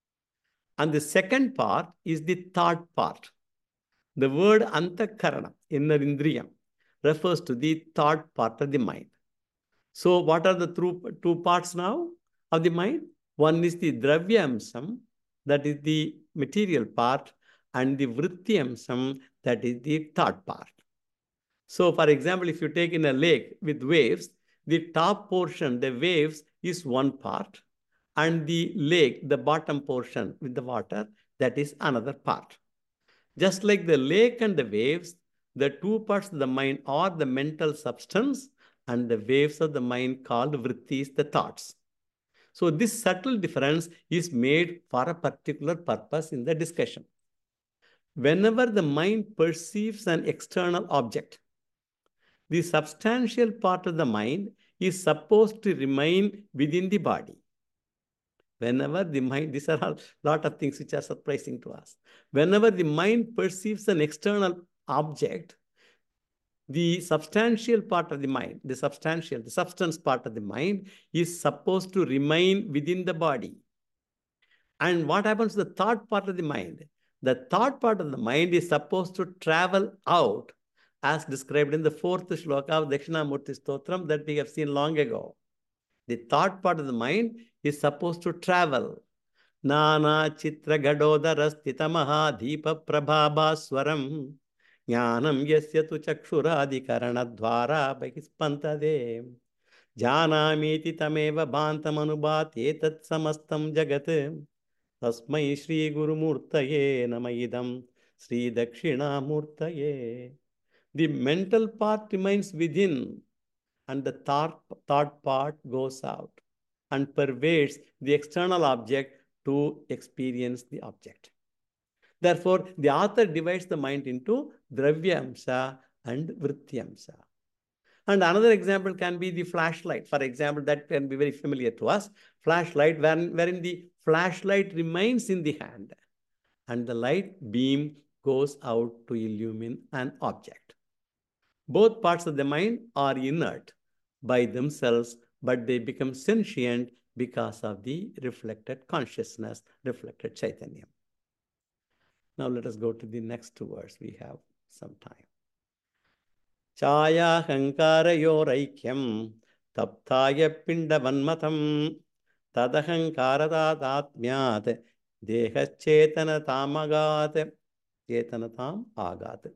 And the second part is the thought part. The word antakarana, inner indriyam, refers to the thought part of the mind. So what are the two, two parts now of the mind? One is the dravyamsam, that is the material part, and the vrittyamsam, that is the thought part. So for example, if you take in a lake with waves, the top portion, the waves, is one part, and the lake, the bottom portion with the water, that is another part. Just like the lake and the waves, the two parts of the mind are the mental substance and the waves of the mind called vrittis, the thoughts. So this subtle difference is made for a particular purpose in the discussion. Whenever the mind perceives an external object, the substantial part of the mind is supposed to remain within the body. Whenever the mind, these are a lot of things which are surprising to us. Whenever the mind perceives an external object, the substantial part of the mind, the substantial, the substance part of the mind is supposed to remain within the body. And what happens to the thought part of the mind? The thought part of the mind is supposed to travel out as described in the fourth shloka of Dakshinamurti Stotram that we have seen long ago. The thought part of the mind is supposed to travel. Nana chitra gadodara stita mahadhipa prabhabaswaram jnanam yasya tu chakshuradikarana dvara bahispantade jnanamiti tameva bantamanubhati etat samastam jagat tasmai Shri Gurumurtaye namayidam Sri Dakshinamurtaye. The mental part remains within and the thought, thought part goes out and pervades the external object to experience the object. Therefore, the author divides the mind into dravyamsa and vrityamsa. And another example can be the flashlight. For example, that can be very familiar to us. Flashlight, wherein, wherein the flashlight remains in the hand and the light beam goes out to illumine an object. Both parts of the mind are inert by themselves, but they become sentient because of the reflected consciousness, reflected Chaitanya. Now let us go to the next two words. We have some time. Chaya hankara yoraikyam tapthaya pindavanmatam tadahankara tadatmyat dehachetana tamagat chetanatam agat.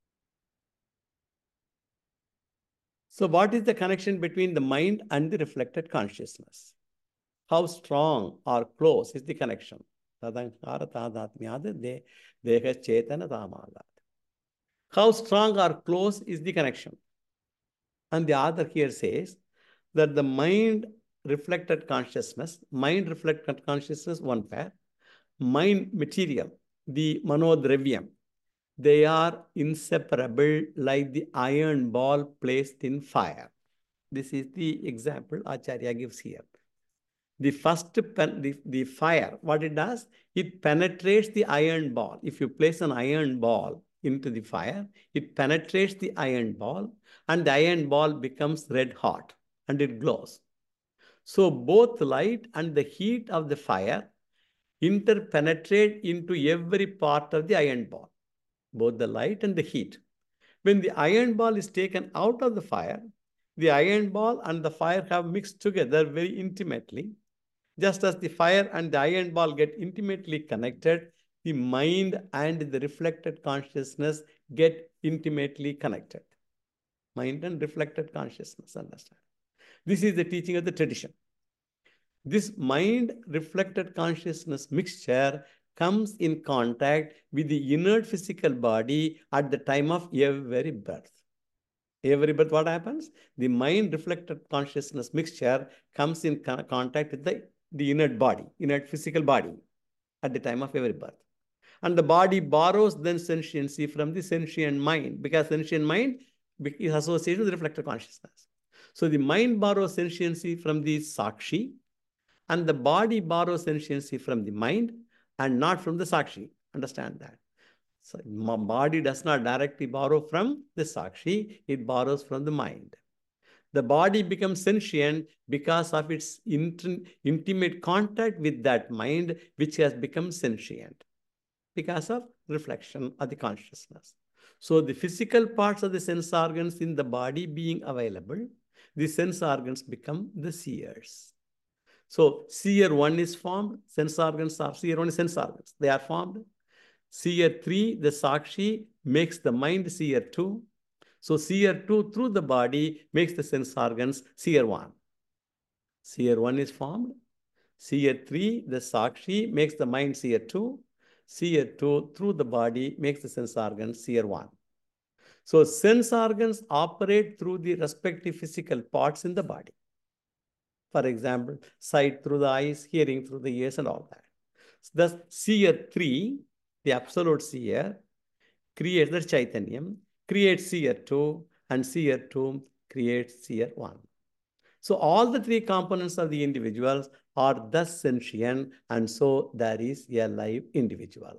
So what is the connection between the mind and the reflected consciousness? How strong or close is the connection? How strong or close is the connection? And the author here says that the mind reflected consciousness, mind reflected consciousness, one pair, mind material, the manodravyam, they are inseparable like the iron ball placed in fire. This is the example Acharya gives here. The first, the, the fire, what it does, it penetrates the iron ball. If you place an iron ball into the fire, it penetrates the iron ball and the iron ball becomes red hot and it glows. So both light and the heat of the fire interpenetrate into every part of the iron ball, both the light and the heat. When the iron ball is taken out of the fire, the iron ball and the fire have mixed together very intimately. Just as the fire and the iron ball get intimately connected, the mind and the reflected consciousness get intimately connected. Mind and reflected consciousness, understand. This is the teaching of the tradition. This mind-reflected consciousness mixture comes in contact with the inert physical body at the time of every birth. Every birth, what happens? The mind-reflected consciousness mixture comes in contact with the, the inert body, inert physical body at the time of every birth. And the body borrows then sentiency from the sentient mind, because sentient mind is associated with reflected consciousness. So the mind borrows sentiency from the Sakshi, and the body borrows sentiency from the mind and not from the Sakshi. Understand that. So body does not directly borrow from the Sakshi, it borrows from the mind. The body becomes sentient because of its int intimate contact with that mind, which has become sentient because of reflection of the consciousness. So the physical parts of the sense organs in the body being available, the sense organs become the seers. So seer one is formed, sense organs are, seer one is sense organs, they are formed. Seer three, the Sakshi, makes the mind seer two. So seer two through the body makes the sense organs seer one. Seer one is formed. Seer three, the Sakshi, makes the mind seer two. Seer two through the body makes the sense organs seer one. So sense organs operate through the respective physical parts in the body. For example, sight through the eyes, hearing through the ears, and all that. So thus, seer three, the absolute seer, creates the Chaitanyam, creates seer two, and seer two creates seer one. So all the three components of the individuals are thus sentient, and so there is a live individual.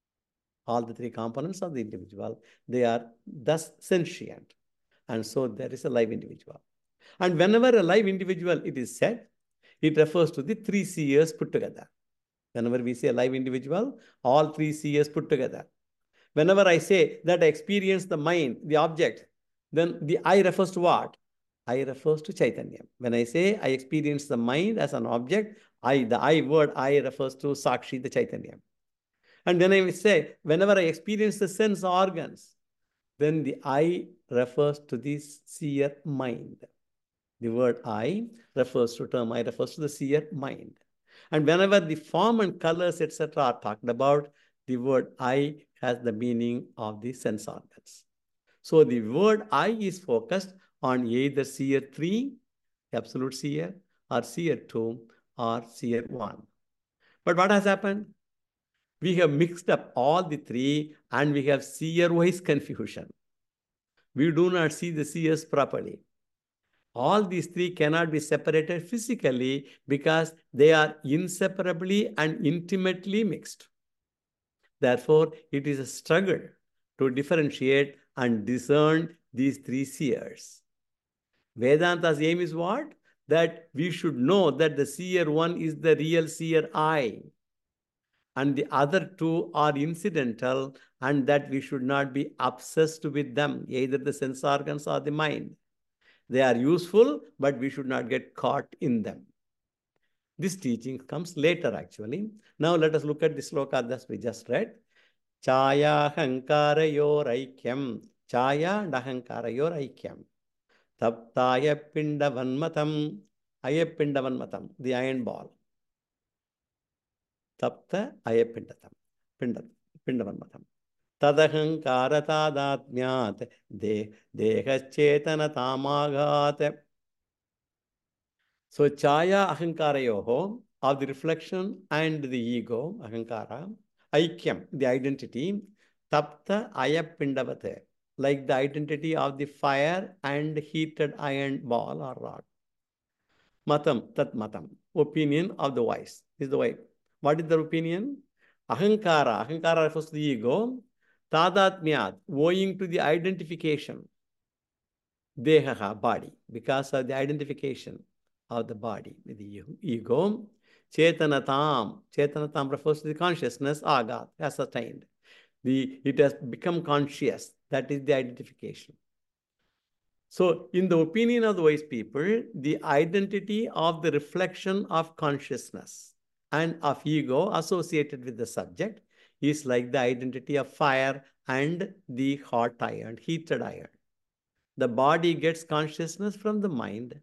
All the three components of the individual, they are thus sentient, and so there is a live individual. And whenever a live individual, it is said, it refers to the three seers put together. Whenever we say a live individual, all three seers put together. Whenever I say that I experience the mind, the object, then the I refers to what? I refers to Chaitanya. When I say I experience the mind as an object, I, the I word I refers to Sakshi, the Chaitanya. And when I say, whenever I experience the sense organs, then the I refers to the seer mind. The word I refers to term I refers to the seer mind. And whenever the form and colors, et cetera are talked about, the word I has the meaning of the sense organs. So the word I is focused on either seer three, absolute seer, or seer two, or seer one. But what has happened? We have mixed up all the three and we have seer-wise confusion. We do not see the seers properly. All these three cannot be separated physically because they are inseparably and intimately mixed. Therefore, it is a struggle to differentiate and discern these three seers. Vedanta's aim is what? That we should know that the seer one is the real seer I, and the other two are incidental, and that we should not be obsessed with them, either the sense organs or the mind. They are useful, but we should not get caught in them. This teaching comes later, actually. Now let us look at the sloka that we just read. Chaya hankara yor aikyam. Chaya and ahankara yor aikyam. Taptaya pindavanmatam. Ayapindavanmatam, the iron ball. Tapta ayapindatam. Pindavanmatam. Tadahankara tadatmyat. De dehachetana tamagat. So chaya ahankarayoho, of the reflection and the ego, ahankara, aikyam, the identity, tapta ayapindavate, like the identity of the fire and heated iron ball or rod. Matam, tat matam, opinion of the wise, is the way. What is the opinion? Ahankara, ahankara refers to the ego, tadatmyat, owing to the identification, dehaha, body, because of the identification of the body with the ego. Chetanatam, Chetanatam refers to the consciousness, agat, has attained. The, it has become conscious. That is the identification. So in the opinion of the wise people, the identity of the reflection of consciousness and of ego associated with the subject is like the identity of fire and the hot iron, heated iron. The body gets consciousness from the mind,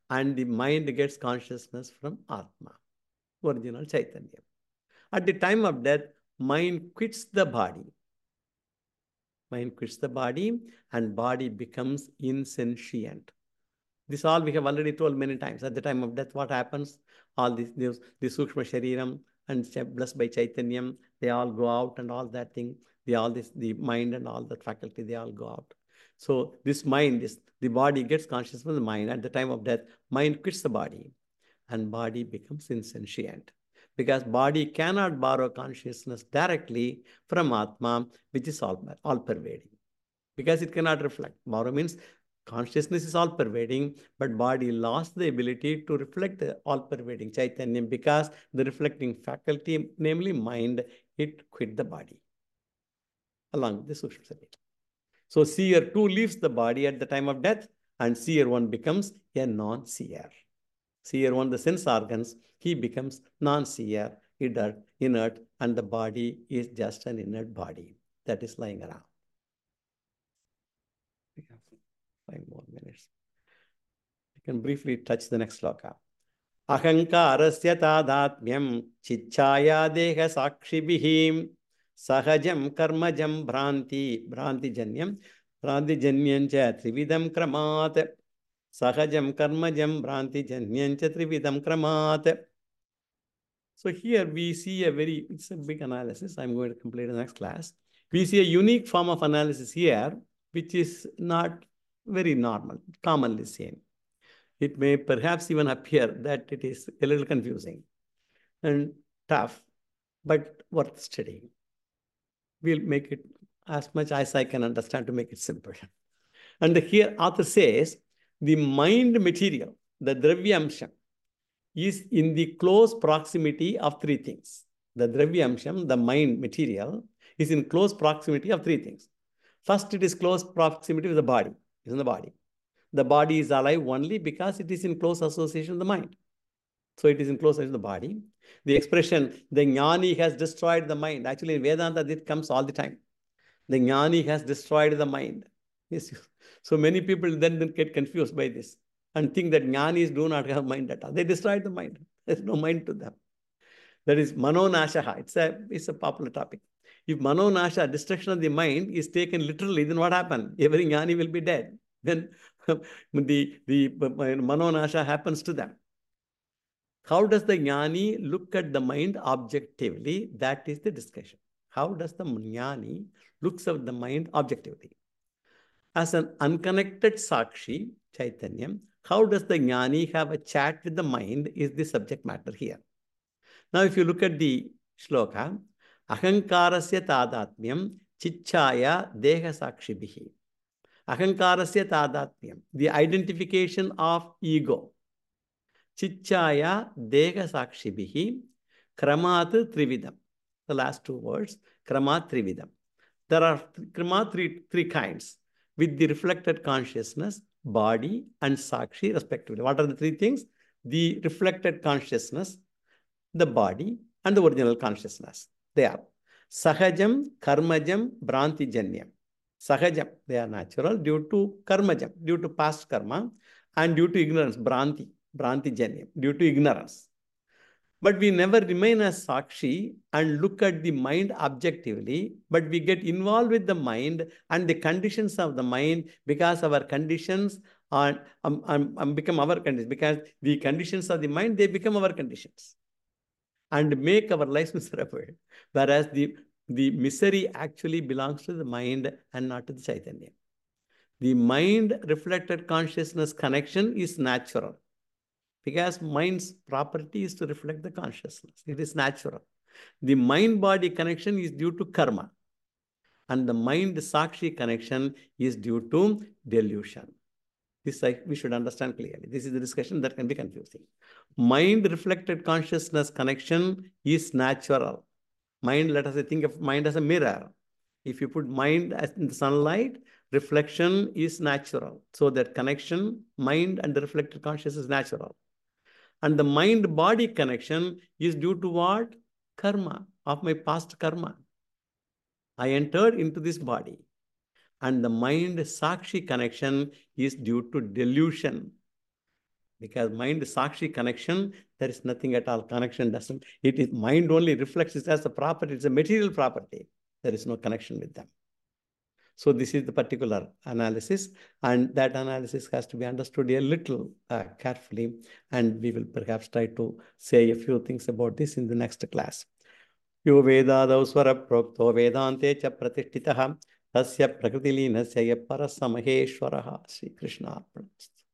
and the mind gets consciousness from Atma, original Chaitanya. At the time of death, mind quits the body. Mind quits the body and body becomes insentient. This all we have already told many times. At the time of death, what happens? All these, these the Sukshma Shariram and blessed by Chaitanyam, they all go out and all that thing. They all this, the mind and all that faculty, they all go out. So this mind, this, the body gets conscious from the mind. At the time of death, mind quits the body and body becomes insentient. Because body cannot borrow consciousness directly from Atma, which is all, all pervading. Because it cannot reflect. Borrow means consciousness is all pervading, but body lost the ability to reflect the all pervading Chaitanya because the reflecting faculty, namely mind, it quit the body along with the Sukshma Sarira. So seer two leaves the body at the time of death and seer one becomes a non-seer. Seer one, the sense organs, he becomes non-seer, inert, inert, and the body is just an inert body that is lying around. We have five more minutes. We can briefly touch the next sloka. Ahankarasya tadatmyam chichaya deha sakshibihim sahajam karmajam bhranti bhranti janyam bhranti janyancha trividam kramat Sahajam karmajam bhranti janyancha trividam kramat. So here we see a very, it's a big analysis. I'm going to complete the next class. We see a unique form of analysis here, which is not very normal, commonly seen. It may perhaps even appear that it is a little confusing and tough, but worth studying. We'll make it as much as I can understand to make it simple. And here author says, the mind material, the Dravyamsham, is in the close proximity of three things. The Dravyamsham, the mind material, is in close proximity of three things. First, it is close proximity with the body. It's in the body. The body is alive only because it is in close association with the mind. So it is in close association with the body. The expression, the jnani has destroyed the mind. Actually, in Vedanta, this comes all the time. The jnani has destroyed the mind. Yes. So many people then, then get confused by this and think that jnanis do not have mind at all. They destroyed the mind. There's no mind to them. That is manonashaha. It's a, it's a popular topic. If manonasha, destruction of the mind, is taken literally, then what happens? Every jnani will be dead. Then the, the manonasha happens to them. How does the jnani look at the mind objectively? That is the discussion. How does the jnani looks at the mind objectively? As an unconnected Sakshi, Chaitanyam, how does the jnani have a chat with the mind is the subject matter here. Now, if you look at the shloka, ahankarasya tadatmyam chichaya deha sakshibhihi. Ahankarasya tadatmyam, the identification of ego. Chichaya deha sakshibhihi kramat trividam. The last two words, kramat trividam. There are kramat three, three kinds. With the reflected consciousness, body, and sakshi respectively. What are the three things? The reflected consciousness, the body, and the original consciousness. They are sahajam, karmajam, bhranti janyam. Sahajam, they are natural due to karmajam, due to past karma, and due to ignorance, bhranti, bhranti janyam, due to ignorance. But we never remain as Sakshi and look at the mind objectively, but we get involved with the mind and the conditions of the mind because our conditions are um, um, um, become our conditions. Because the conditions of the mind, they become our conditions and make our lives miserable. Whereas the, the misery actually belongs to the mind and not to the Chaitanya. The mind reflected consciousness connection is natural. Because mind's property is to reflect the consciousness. It is natural. The mind-body connection is due to karma. And the mind-sakshi connection is due to delusion. This I, we should understand clearly. This is the discussion that can be confusing. Mind-reflected consciousness connection is natural. Mind, let us say, think of mind as a mirror. If you put mind as in the sunlight, reflection is natural. So that connection, mind and the reflected consciousness is natural. And the mind-body connection is due to what? Karma, of my past karma. I entered into this body. And the mind-sakshi connection is due to delusion. Because mind Sakshi connection, there is nothing at all. Connection doesn't, it is mind only reflects it as a property, it's a material property. There is no connection with them. So this is the particular analysis, and that analysis has to be understood a little uh, carefully, and we will perhaps try to say a few things about this in the next class. Yo vedadau swara prokto vedante cha pratishthitah tasya prakritilīnasya parasa maheshwaraha. Sri Krishna.